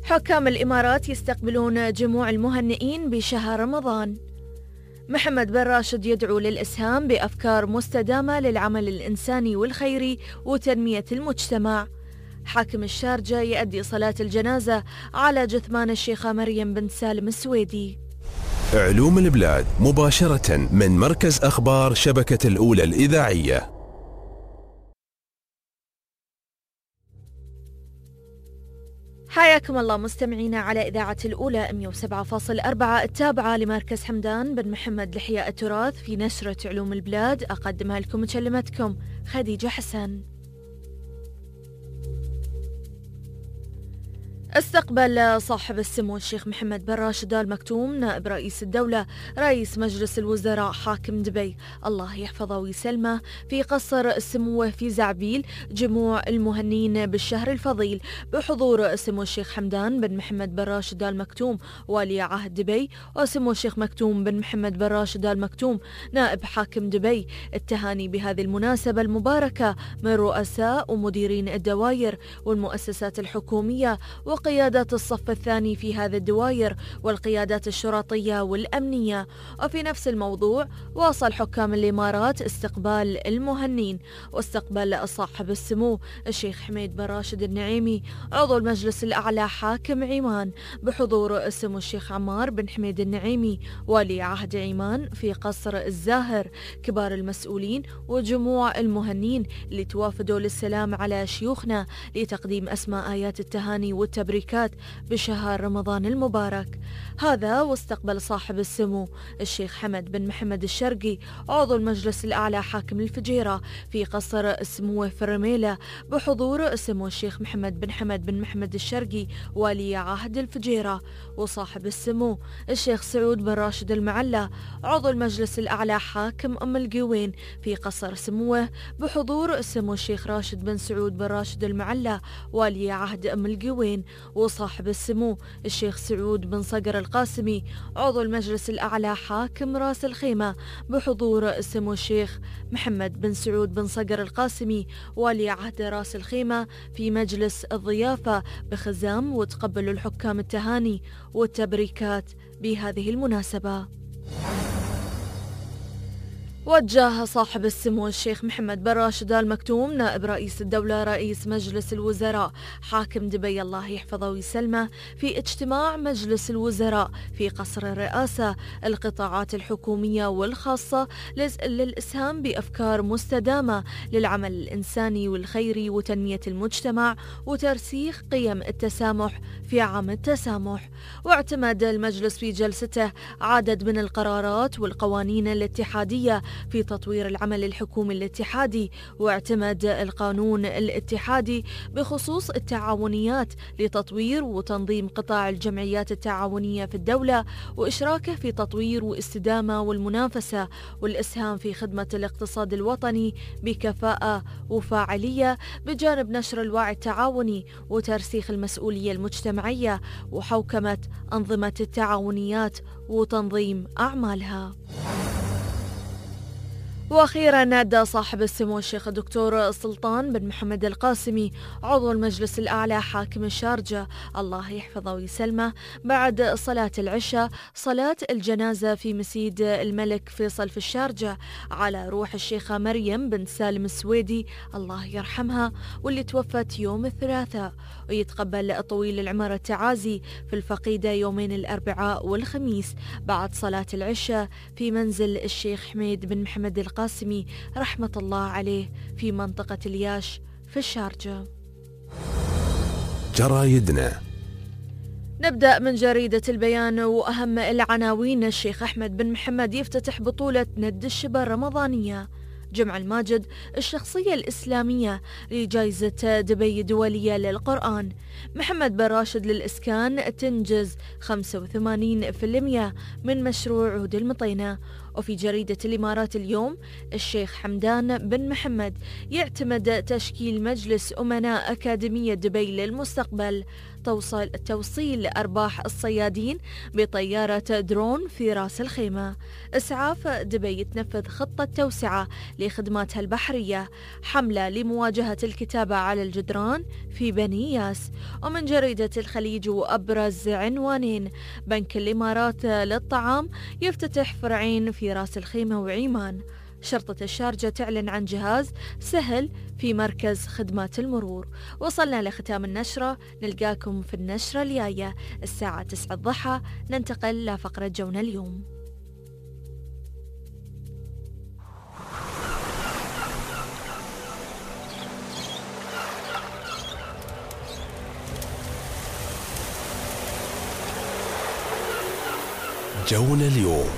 حكام الإمارات يستقبلون جموع المهنئين بشهر رمضان. محمد بن راشد يدعو للإسهام بأفكار مستدامة للعمل الإنساني والخيري وتنمية المجتمع. حاكم الشارجة يؤدي صلاة الجنازة على جثمان الشيخة مريم بنت سالم السويدي. علوم البلاد مباشرة من مركز أخبار شبكة الأولى الإذاعية. حياكم الله مستمعينا على إذاعة الأولى 107.4 التابعة لمركز حمدان بن محمد لإحياء التراث في نشرة علوم البلاد. أقدمها لكم وكلمتكم خديجة حسن. استقبل صاحب السمو الشيخ محمد بن راشد آل مكتوم نائب رئيس الدولة رئيس مجلس الوزراء حاكم دبي الله يحفظه ويسلمه في قصر السمو في زعبيل جموع المهنين بالشهر الفضيل بحضور سمو الشيخ حمدان بن محمد بن راشد آل مكتوم ولي عهد دبي وسمو الشيخ مكتوم بن محمد بن راشد آل مكتوم نائب حاكم دبي. التهاني بهذه المناسبة المباركة من رؤساء ومديرين الدوائر والمؤسسات الحكومية وقيادات الصف الثاني في هذا الدوائر والقيادات الشرطية والأمنية. وفي نفس الموضوع واصل حكام الإمارات استقبال المهنين. واستقبل صاحب السمو الشيخ حميد بن راشد النعيمي عضو المجلس الأعلى حاكم عمان بحضور السمو الشيخ عمار بن حميد النعيمي ولي عهد عمان في قصر الزاهر كبار المسؤولين وجموع المهنين اللي توافدوا للسلام على شيوخنا لتقديم أسماء آيات التهاني والتبريكات بشهر رمضان المبارك هذا. واستقبل صاحب السمو الشيخ حمد بن محمد الشرقي عضو المجلس الأعلى حاكم الفجيرة في قصر السمو في الرميلة بحضور السمو الشيخ محمد بن حمد بن محمد الشرقي ولي عهد الفجيرة. وصاحب السمو الشيخ سعود بن راشد المعلى عضو المجلس الأعلى حاكم أم القوين في قصر سموه بحضور السمو الشيخ راشد بن سعود بن راشد المعلى ولي عهد أم القوين. وصاحب السمو الشيخ سعود بن صقر القاسمي عضو المجلس الأعلى حاكم راس الخيمة بحضور السمو الشيخ محمد بن سعود بن صقر القاسمي ولي عهد راس الخيمة في مجلس الضيافة بخزام. وتقبلوا الحكام التهاني والتبريكات بهذه المناسبة. وجه صاحب السمو الشيخ محمد بن راشد آل مكتوم نائب رئيس الدولة رئيس مجلس الوزراء حاكم دبي الله يحفظه ويسلمه في اجتماع مجلس الوزراء في قصر الرئاسة القطاعات الحكومية والخاصة للإسهام بأفكار مستدامة للعمل الإنساني والخيري وتنمية المجتمع وترسيخ قيم التسامح في عام التسامح. واعتمد المجلس في جلسته عدد من القرارات والقوانين الاتحادية في تطوير العمل الحكومي الاتحادي. واعتمد القانون الاتحادي بخصوص التعاونيات لتطوير وتنظيم قطاع الجمعيات التعاونية في الدولة وإشراكه في تطوير واستدامة والمنافسة والإسهام في خدمة الاقتصاد الوطني بكفاءة وفاعلية بجانب نشر الوعي التعاوني وترسيخ المسؤولية المجتمعية وحوكمة أنظمة التعاونيات وتنظيم أعمالها. وأخيرا نادى صاحب السمو الشيخ الدكتور سلطان بن محمد القاسمي عضو المجلس الأعلى حاكم الشارجة الله يحفظه ويسلمه بعد صلاة العشاء صلاة الجنازة في مسجد الملك فيصل في الشارجة على روح الشيخة مريم بنت سالم السويدي الله يرحمها واللي توفت يوم الثلاثاء. ويتقبل طويل العمر التعازي في الفقيدة يومين الأربعاء والخميس بعد صلاة العشاء في منزل الشيخ حميد بن محمد القاسمي رحمة الله عليه في منطقة الياش في الشارجة. جرايدنا نبدأ من جريدة البيان وأهم العناوين. الشيخ أحمد بن محمد يفتتح بطولة ند الشبه الرمضانية. جمع الماجد الشخصية الإسلامية لجائزة دبي الدولية للقرآن. محمد بن راشد للإسكان تنجز 85% من مشروع عود المطينة. وفي جريدة الإمارات اليوم الشيخ حمدان بن محمد يعتمد تشكيل مجلس أمناء أكاديمية دبي للمستقبل. توصيل أرباح الصيادين بطيارة درون في رأس الخيمة. إسعاف دبي تنفذ خطة توسعة لخدماتها البحرية. حملة لمواجهة الكتابة على الجدران في بني ياس. ومن جريدة الخليج وأبرز عنوانين: بنك الإمارات للطعام يفتتح فرعين في رأس الخيمة وعيمان. شرطة الشارجة تعلن عن جهاز سهل في مركز خدمات المرور. وصلنا لختام النشرة، نلقاكم في النشرة الجاية الساعة 9 الضحى. ننتقل لفقرة جونا اليوم. جونا اليوم.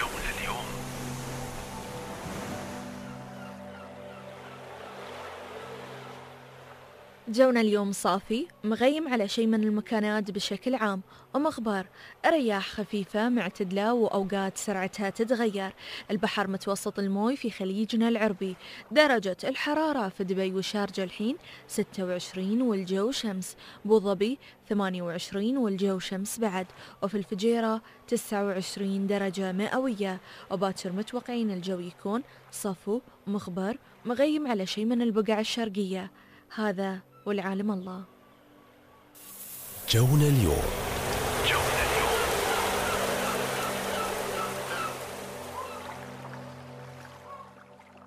جونا اليوم صافي مغيم على شيء من المكانات بشكل عام، ومخبر رياح خفيفة معتدلة وأوقات سرعتها تتغير. البحر متوسط الموي في خليجنا العربي. درجة الحرارة في دبي والشارجة الحين 26 والجو شمس. بوظبي 28 والجو شمس بعد. وفي الفجيرة 29 درجة مئوية. وباكر متوقعين الجو يكون صفو مخبر مغيم على شيء من البقع الشرقية. هذا والعالم الله. جونا اليوم.